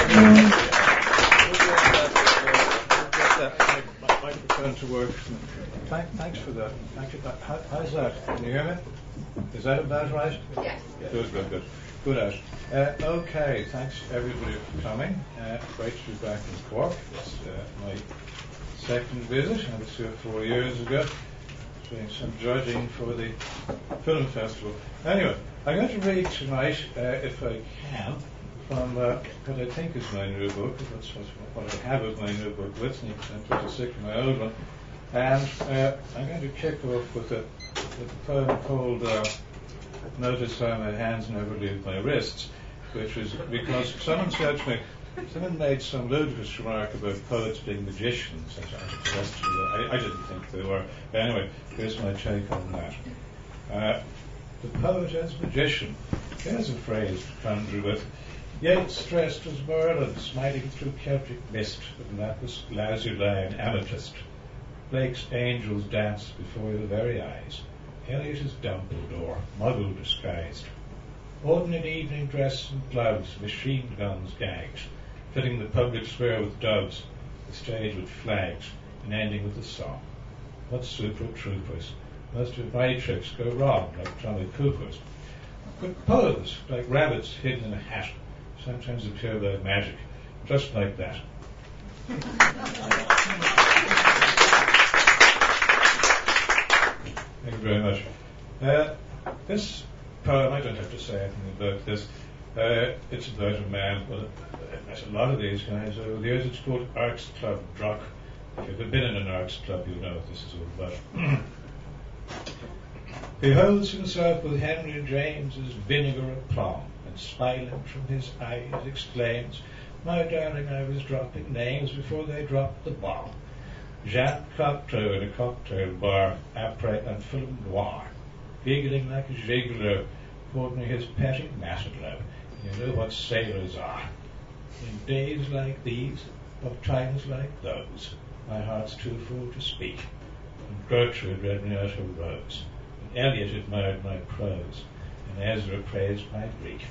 Microphone to work. Thanks for that. Thank you. How's that? Can you hear me? Is that about right? Yes. Good. Good out. Okay, thanks everybody for coming. Great to be back in Cork. It's my second visit. I was here 4 years ago, doing some judging for the film festival. Anyway, I'm going to read tonight, if I can, from what I think is my new book. That's what I have of my new book with me, because I'm pretty sick of my old one. And I'm going to kick off with a poem called Notice How My Hands Never Leave My Wrists, which is because someone said to me, someone made some ludicrous remark about poets being magicians. I didn't think they were. But anyway, here's my take on that. The poet as magician, here's a phrase to conjure with. Yeats dressed as Merlin, smiling through Celtic mist with lapis lazuli and amethyst. Blake's angels dance before your very eyes. Eliot is Dumbledore, muggle disguised. Auden in evening dress and gloves, machine guns gags, filling the public square with doves, the stage with flags, and ending with a song. What super troopers? Most of my tricks go wrong, like Johnny Cooper's. But poets, like rabbits hidden in a hat, sometimes appear by magic, just like that. Thank you very much. This poem, I don't have to say anything about this. It's about a man, well, there's a lot of these guys over the years. It's called Arts Club Druck. If you've ever been in an arts club, you'll know what this is all about. He holds himself with Henry James's vinegar aplomb, and smiling from his eyes exclaims, "My darling, I was dropping names before they dropped the bomb. Jean Cocteau in a cocktail bar, après un film noir, giggling like a gigolo, holding his petty matador. You know what sailors are. In days like these, of times like those, my heart's too full to speak. And Gertrude read me out her rose, and Eliot admired my prose, and Ezra praised my Greek."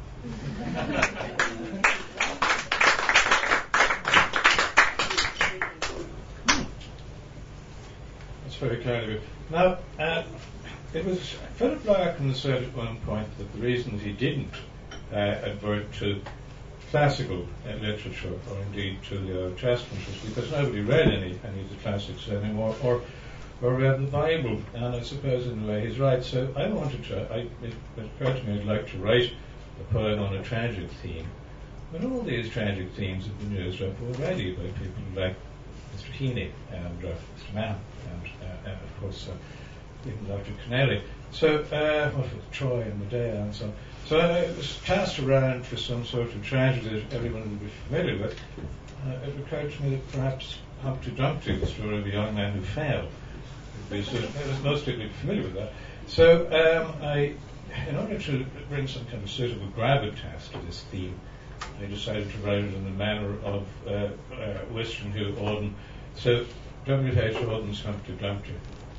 That's very kind of you. Now, it was Philip Larkin said at one point that the reason that he didn't advert to classical literature, or indeed to the Old Testament, was because nobody read any of the classics anymore, or read the Bible. And I suppose in a way he's right. So I wanted to, it occurred to me I'd like to write a poem on a tragic theme. But all these tragic themes have been used up already by people like Mr. Heaney and Mr. Mann and of course even Dr. Kennelly. So with Troy and Medea and so on. So I was cast around for some sort of tragedy that everyone would be familiar with. It occurred to me that perhaps Humpty Dumpty, the story of a young man who fell, most people would be familiar with that. So in order to bring some kind of suitable gravitas to this theme, I decided to write it in the manner of Winston Hugh Auden. So W.H. Auden's Humpty Dumpty.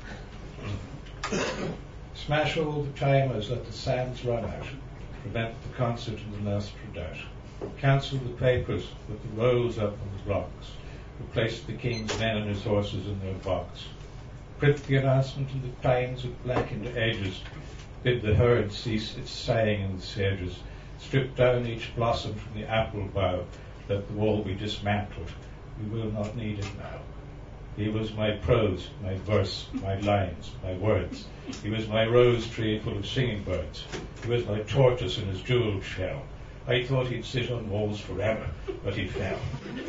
Smash all the timers, let the sands run out. Prevent the concert and the last redoubt. Cancel the papers, put the rolls up on the blocks. Replace the king's men and his horses in their box. Print the announcement in the Times with blackened edges. Bid the herd cease its sighing in the sages. Strip down each blossom from the apple bough. Let the wall be dismantled. We will not need it now. He was my prose, my verse, my lines, my words. He was my rose tree full of singing birds. He was my tortoise in his jeweled shell. I thought he'd sit on walls forever, but he fell.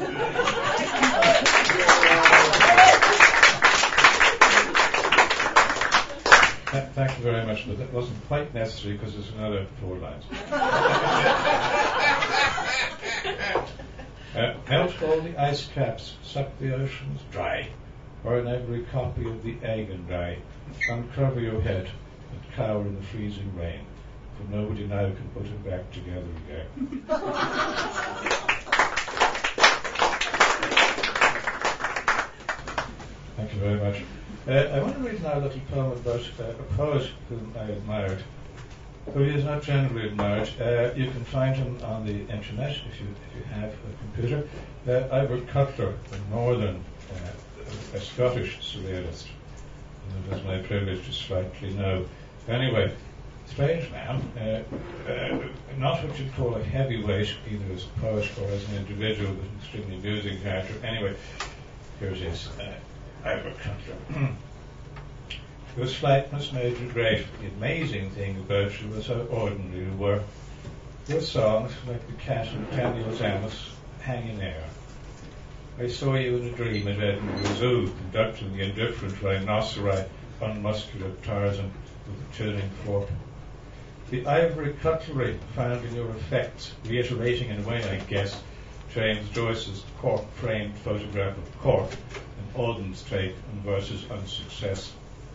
Thank you very much, but that wasn't quite necessary because there's another 4 lines. Melt all the ice caps, suck the oceans dry, burn every copy of the egg and die, uncover your head and cower in the freezing rain, for nobody now can put it back together again. Thank you very much. I want to read now a little poem about a poet whom I admired. Though he is not generally admired, you can find him on the internet if you have a computer. Ivor Cutler, a northern, a Scottish surrealist. It is my privilege to slightly know. Anyway, strange man, not what you'd call a heavyweight, either as a poet or as an individual, but an extremely amusing character. Anyway, here it is, Ivor Cutler. Your slightness made you great. The amazing thing about you was how ordinary you were. Your songs, like the cat in Daniel's Amos, hang in air. I saw you in a dream at Edinburgh Zoo, conducting the indifferent rhinoceri, unmuscular Tarzan with a tuning fork. The ivory cutlery found in your effects, reiterating in a way, I guess, James Joyce's cork-framed photograph of Cork and Auden's take on versus unsuccess.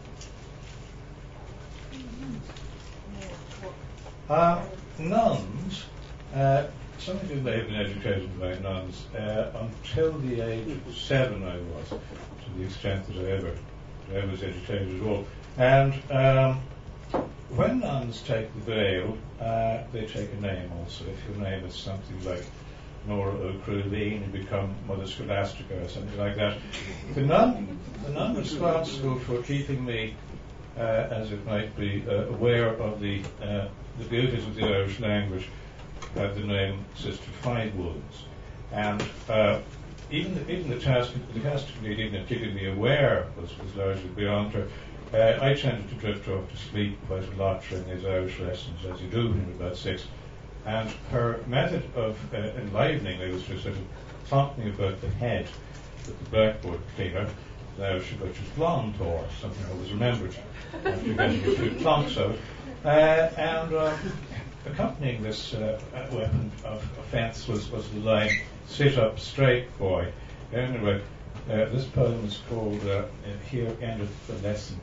Nuns, some of you may have been educated by nuns. Until the age of 7 I was, to the extent that I was educated at all. And when nuns take the veil, they take a name also. If your name is something like Nora O'Cruleen, you become Mother Scholastica or something like that. The nun responsible for keeping me, as it might be, aware of the beauties of the Irish language, had the name Sister Fivewounds. And even the task even of keeping me aware was largely beyond her. I tended to drift off to sleep quite a lot during these Irish lessons, as you do when you're about 6. And her method of enlivening me was to sort of plonk me about the head with the blackboard cleaner. Now she was blonde or something I always remembered after getting a few plonks out. And accompanying this weapon of offence was the line, "Sit up straight, boy." Anyway, this poem is called Here Endeth the Lesson.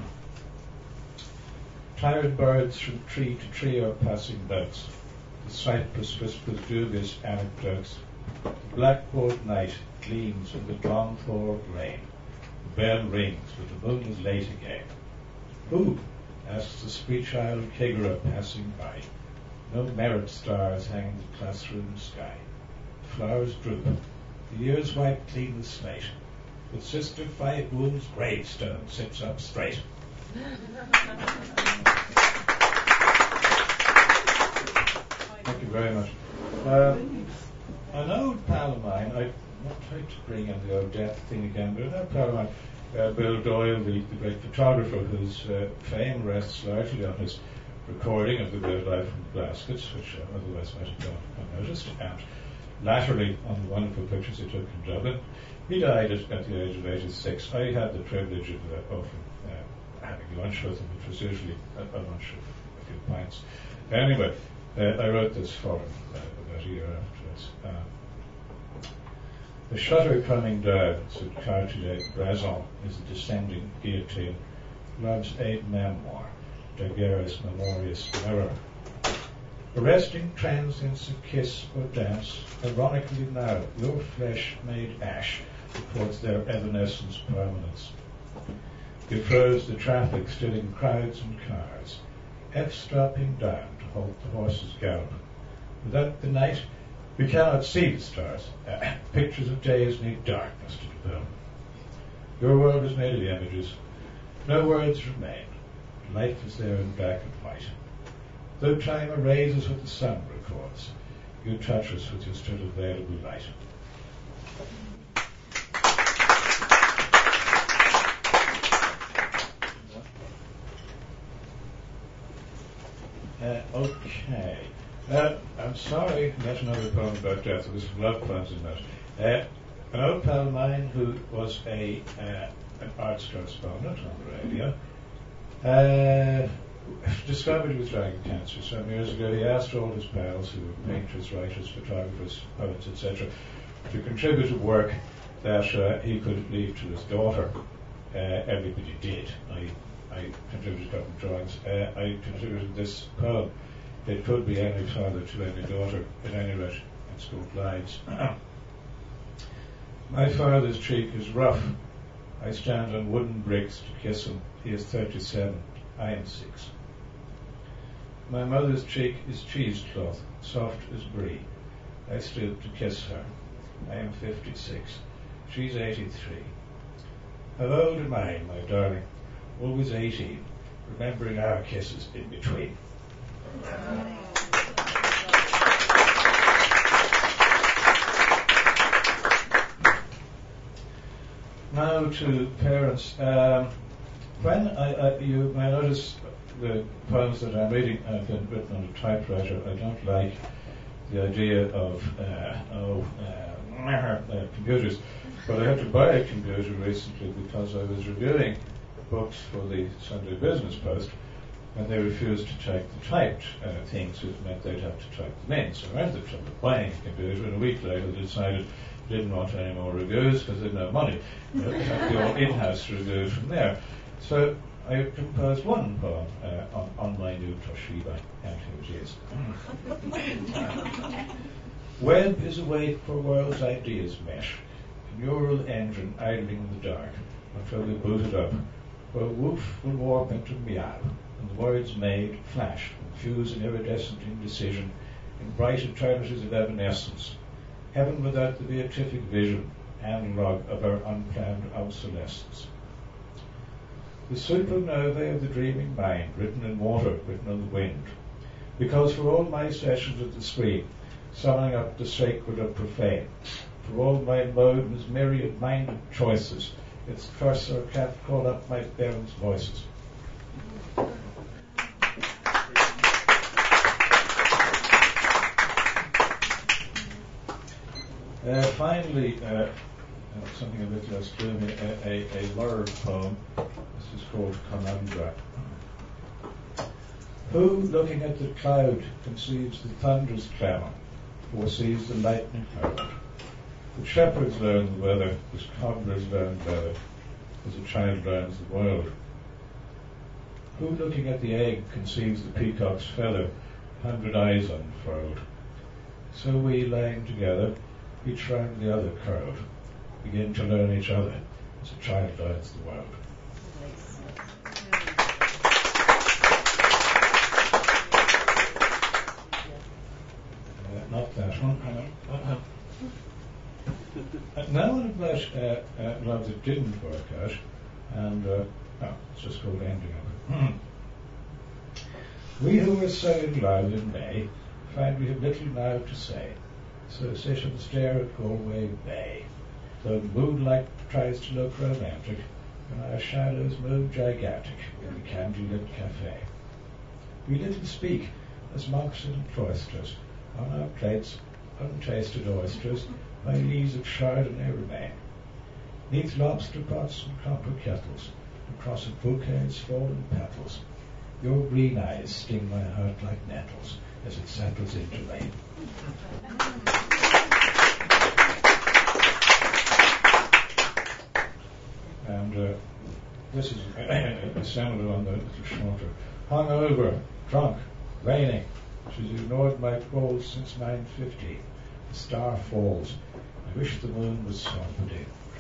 Tired birds from tree to tree are passing notes. The cypress whispers dubious anecdotes. The blackboard night gleams in the dawn-thawed rain. The bell rings, but the moon is late again. Who? Asks the sweet child Kigera passing by. No merit stars hang in the classroom sky. The flowers droop. The years wipe clean the slate. But Sister Fivewounds' gravestone sits up straight. Thank you very much. An old pal of mine, I'd not like to bring in the old death thing again, but an old pal of mine, Bill Doyle, the great photographer, whose fame rests largely on his recording of the great life from Blaskets, which otherwise might have gone unnoticed, and latterly on the wonderful pictures he took in Dublin. He died at the age of 86. I had the privilege of often having lunch with him, which was usually a lunch of a few pints. Anyway, I wrote this for him about a year afterwards. The shutter coming down, said Cartier Brazon, is the descending guillotine. Love's aid memoir, Daguerre's memorious mirror. Arresting transience of kiss or dance, ironically now, your flesh made ash reports their evanescence permanence. You froze the traffic, stilling crowds and cars, F-strapping down to halt the horse's gallop. Without the night, we cannot see the stars. Pictures of days need darkness to develop. Your world is made of images. No words remain. Life is there in black and white. Though time erases what the sun records, you touch us with your still available light. Okay. I'm sorry, that's another poem about death. There was some love poems in that. An old pal of mine who was an arts correspondent on the radio discovered he was dragging cancer some years ago. He asked all his pals, who were painters, writers, photographers, poets, etc., to contribute a work that he could leave to his daughter. Everybody did. I contributed a couple of drawings. I contributed this poem. It could be any father to any daughter, at any rate. It's called Lives. My father's cheek is rough. I stand on wooden bricks to kiss him. He is 37. I am 6. My mother's cheek is cheesecloth, soft as brie. I stoop to kiss her. I am 56. She's 83. How old am I, my darling? Always 18, remembering our kisses in between. Now to parents. When you may notice the poems that I'm reading have been written on a typewriter. I don't like the idea of computers, but I had to buy a computer recently because I was reviewing books for the Sunday Business Post, and they refused to take the typed things, which meant they'd have to type them in. So I went to the trouble of buying a computer, and a week later they decided they didn't want any more reviews because they didn't have money. They had the old in-house reviews from there. So I composed one poem on my new Toshiba, and here it is. Web is awake for world's ideas mesh, a neural engine idling in the dark until we boot it up, where woof will warp into meow, and the words made flash and fuse in iridescent indecision in bright eternities of evanescence, heaven without the beatific vision, analog of our unplanned obsolescence. The supernovae of the dreaming mind, written in water, written on the wind, because for all my sessions at the screen, summing up the sacred of profane, for all my Moden's myriad-minded choices, its cursor can't call up my parents' voices. Finally, something a bit less gloomy, a Lurd poem. This is called Conundra. Who, looking at the cloud, conceives the thunder's clamour, foresees the lightning hurled? The shepherds learn the weather, as cobblers learn weather, as a child learns the world. Who, looking at the egg, conceives the peacock's feather, 100 eyes unfurled? So we, lying together, each round the other curled, begin to learn each other, as a child learns the world. Not that one. Now one about love that didn't work out, and it's just called Ending Up. We who were so in love in May find we have little now to say, so sit and stare at Galway Bay, though the moonlight tries to look romantic, and our shadows move gigantic in the candlelit cafe. We little speak as monks in cloisters, on our plates untasted oysters, by lees of Chardonnay remain. Neath lobster pots and copper kettles, across a bouquet's fallen petals, your green eyes sting my heart like nettles as it settles into rain. And this is a similar one, a little shorter. Hung over, drunk, raining. She's ignored my calls since 9:50. The star falls. I wish the moon was somebody.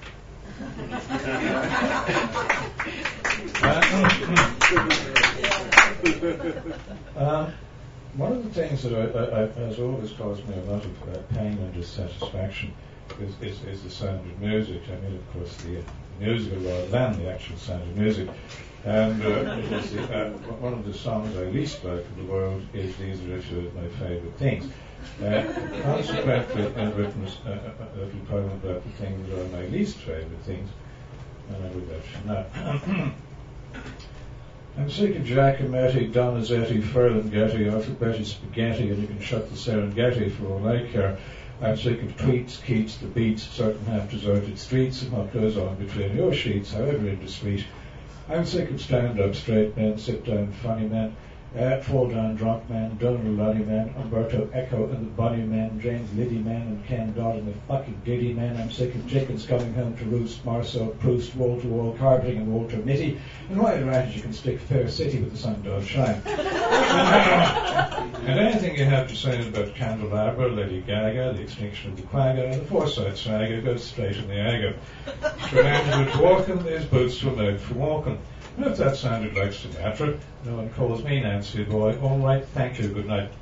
One of the things that has always caused me a lot of pain and dissatisfaction is the sound of music. I mean, of course, the musical rather than the actual sound of music. And one of the songs I least like in the world is These Are a Few of My Favourite Things. Consequently, I've written a little poem about the things that are my least favourite things, and I would let you know. I'm sick of Giacometti, Donizetti, Ferlinghetti, alphabetic spaghetti, and you can shut the Serengeti for all I care. I'm sick of tweets, Keats, the beats, certain half-deserted streets, and what goes on between your sheets, however indiscreet. I'm sick of stand-up straight men, sit-down funny men, fall-down drunk men, Donald Luddy men, Umberto Eco and the Bunny men, James Liddy men, and Ken Dodd and the fucking Diddy men. I'm sick of chickens coming home to roost, Marcel Proust, wall-to-wall carpeting and Walter Mitty, and while you're at it you can stick Fair City with the sun does shine. And anything you have to say about Candelabra, Lady Gaga, the extinction of the quagga, and the Forsyth saga goes straight in the agger. To Andrew Dworkin, these boots were made for walking. And if that sounded like Sinatra, no one calls me Nancy Boy. All right, thank you, good night.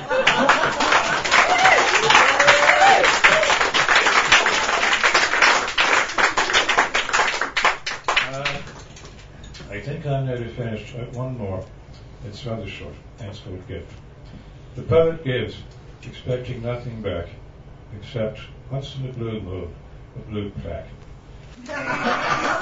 I think I'm nearly finished. One more. It's rather short. That's called Gift. The poet gives, expecting nothing back, except, what's in the blue moon? A blue plaque.